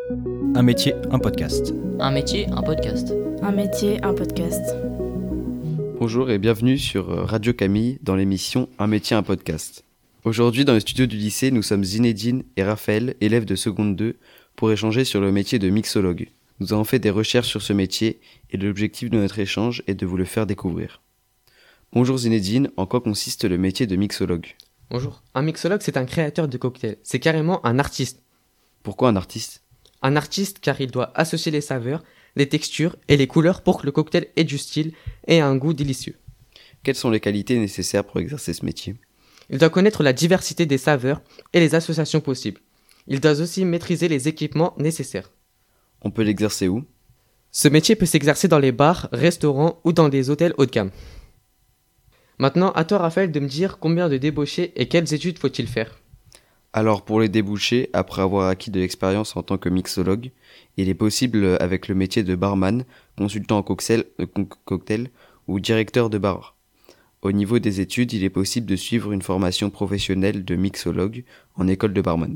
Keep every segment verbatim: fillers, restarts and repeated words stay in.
Un métier, un podcast. Un métier, un podcast. Un métier, un podcast. Bonjour et bienvenue sur Radio Camille dans l'émission Un métier, un podcast. Aujourd'hui, dans le studio du lycée, nous sommes Zinedine et Raphaël, élèves de seconde deux, pour échanger sur le métier de mixologue. Nous avons fait des recherches sur ce métier et l'objectif de notre échange est de vous le faire découvrir. Bonjour Zinedine, en quoi consiste le métier de mixologue ? Bonjour. Un mixologue, c'est un créateur de cocktails. C'est carrément un artiste. Pourquoi un artiste ? Un artiste car il doit associer les saveurs, les textures et les couleurs pour que le cocktail ait du style et un goût délicieux. Quelles sont les qualités nécessaires pour exercer ce métier ? Il doit connaître la diversité des saveurs et les associations possibles. Il doit aussi maîtriser les équipements nécessaires. On peut l'exercer où ? Ce métier peut s'exercer dans les bars, restaurants ou dans des hôtels haut de gamme. Maintenant, à toi Raphaël de me dire combien de débauchés et quelles études faut-il faire. Alors pour les débouchés, après avoir acquis de l'expérience en tant que mixologue, il est possible avec le métier de barman, consultant en cocktail, euh, cocktail ou directeur de bar. Au niveau des études, il est possible de suivre une formation professionnelle de mixologue en école de barman.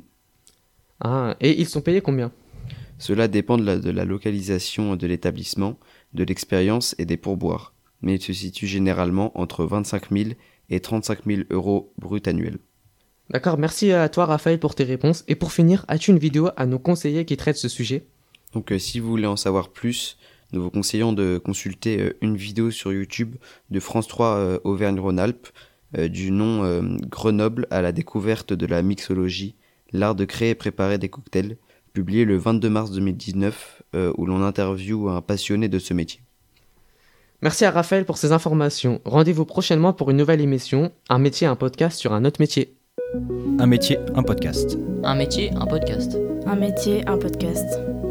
Ah, et ils sont payés combien ? Cela dépend de la, de la localisation de l'établissement, de l'expérience et des pourboires, mais il se situe généralement entre vingt-cinq mille et trente-cinq mille euros bruts annuels. D'accord, merci à toi Raphaël pour tes réponses. Et pour finir, as-tu une vidéo à nos conseillers qui traitent ce sujet ? Donc euh, si vous voulez en savoir plus, nous vous conseillons de consulter euh, une vidéo sur YouTube de France trois euh, Auvergne-Rhône-Alpes euh, du nom euh, Grenoble à la découverte de la mixologie, l'art de créer et préparer des cocktails, publié le vingt-deux mars deux mille dix-neuf, euh, où l'on interviewe un passionné de ce métier. Merci à Raphaël pour ces informations. Rendez-vous prochainement pour une nouvelle émission, un métier, un podcast sur un autre métier. Un métier, un podcast. Un métier, un podcast. Un métier, un podcast.